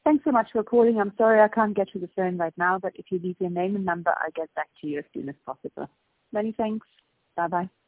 Thanks so much for calling. I'm sorry I can't get to the phone right now, but if you leave your name and number, I'll get back to you as soon as possible. Many thanks. Bye-bye.